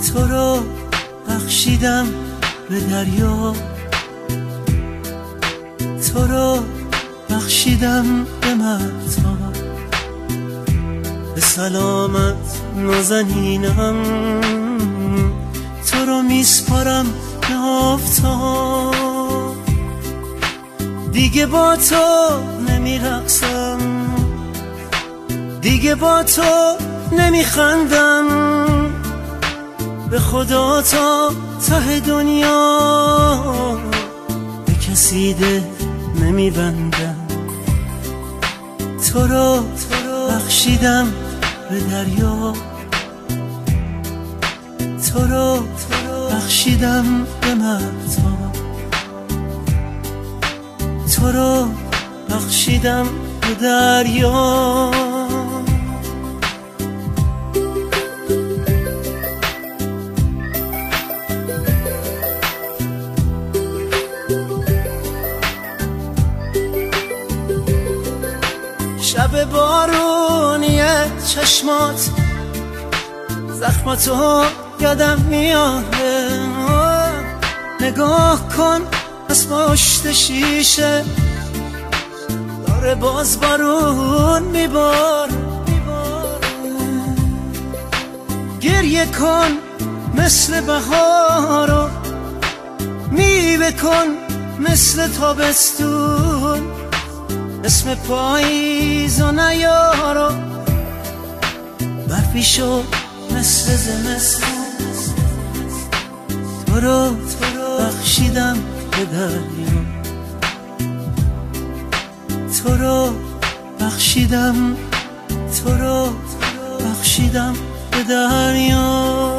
تو رو بخشیدم به دریا، تو رو بخشیدم به مهتاب، به سلامت نازنینم تو رو میسپارم به آفتاب. دیگه با تو نمیرقصم، دیگه با تو نمیخندم، به خدا تا ته دنیا به کسی ده نمیبندم. تو رو بخشیدم به دریا، تو رو بخشیدم به مهتاب، تو رو بخشیدم به دریا. شب بارونیه چشمات زخماتو یادم میاره، نگاه کن از پشت شیشه داره باز بارون میبار. گریه کن مثل بهارو، میوه کن مثل تابستون، اسم پاییزو نیارو، برفی شد مثل زمستون. تو رو بخشیدم به دریا، تو رو بخشیدم، تو رو بخشیدم به دریا.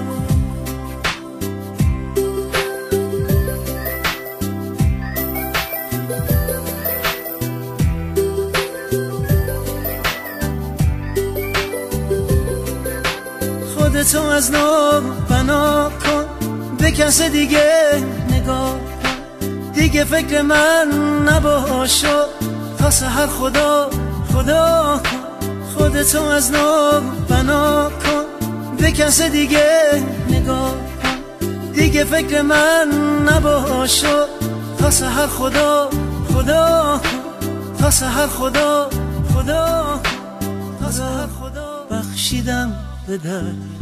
خودتو از نو بنا کن، به کس دیگه نگاه کن، دیگه فکر من نباشو تا سحر خدا خدا کن. خودتو از نو بنا کن، به کس دیگه نگاه کن، دیگه فکر من نباشو تا سحر خدا خدا کن، تا سحر خدا خدا کن، تا سحر خدا بخشیدم به دریا.